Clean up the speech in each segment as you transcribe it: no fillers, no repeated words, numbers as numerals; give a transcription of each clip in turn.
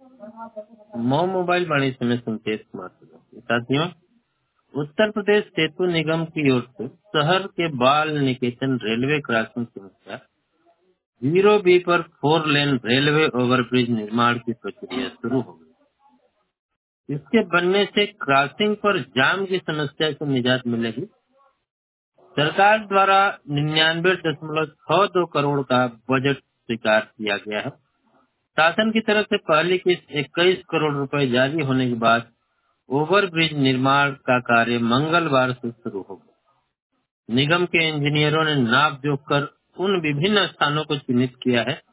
Mau mobile वाणिज्य में संकेत कुमार साथियों, उत्तर प्रदेश सेतु निगम की ओर से शहर के बाल निकेतन रेलवे क्रॉसिंग समस्या 0B पर 4 लेन रेलवे ओवरब्रिज निर्माण की प्रक्रिया शुरू हो गई। इसके बनने से क्रॉसिंग पर जाम की समस्या से निजात मिलेगी। सरकार द्वारा 99.62 करोड़ का बजट स्वीकार किया गया है। शासन की तरफ से पहली किस्त 21 करोड़ रुपए जारी होने के बाद ओवरब्रिज निर्माण का कार्य मंगलवार से शुरू होगा। निगम के इंजीनियरों ने नाप जोख कर उन विभिन्न स्थानों को चिन्हित किया है।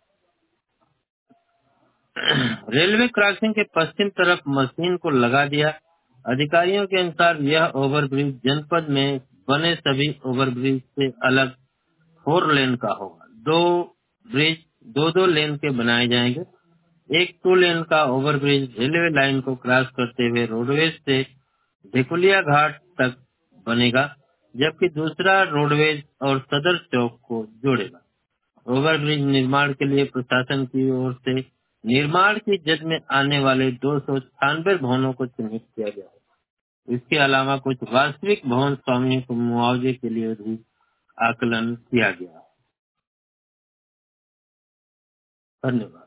रेलवे क्रॉसिंग के पश्चिम तरफ मशीन को लगा दिया। अधिकारियों के अनुसार यह ओवरब्रिज जनपद में बने सभी ओवरब्रिज से अलग 4 लेन का होगा। दो ब्रिज दो लेन के बनाए जाएंगे। एक 2 लेन का ओवरब्रिज रेलवे लाइन को क्रॉस करते हुए रोडवेज से ढेकुलिया घाट तक बनेगा, जबकि दूसरा रोडवेज और सदर चौक को जोड़ेगा। ओवरब्रिज निर्माण के लिए प्रशासन की ओर से निर्माण की जद में आने वाले 296 भवनों को चिन्हित किया गया है। इसके अलावा कुछ वास्तविक भवन स्वामियों को मुआवजे के लिए भी आकलन किया गया है। धन्यवाद।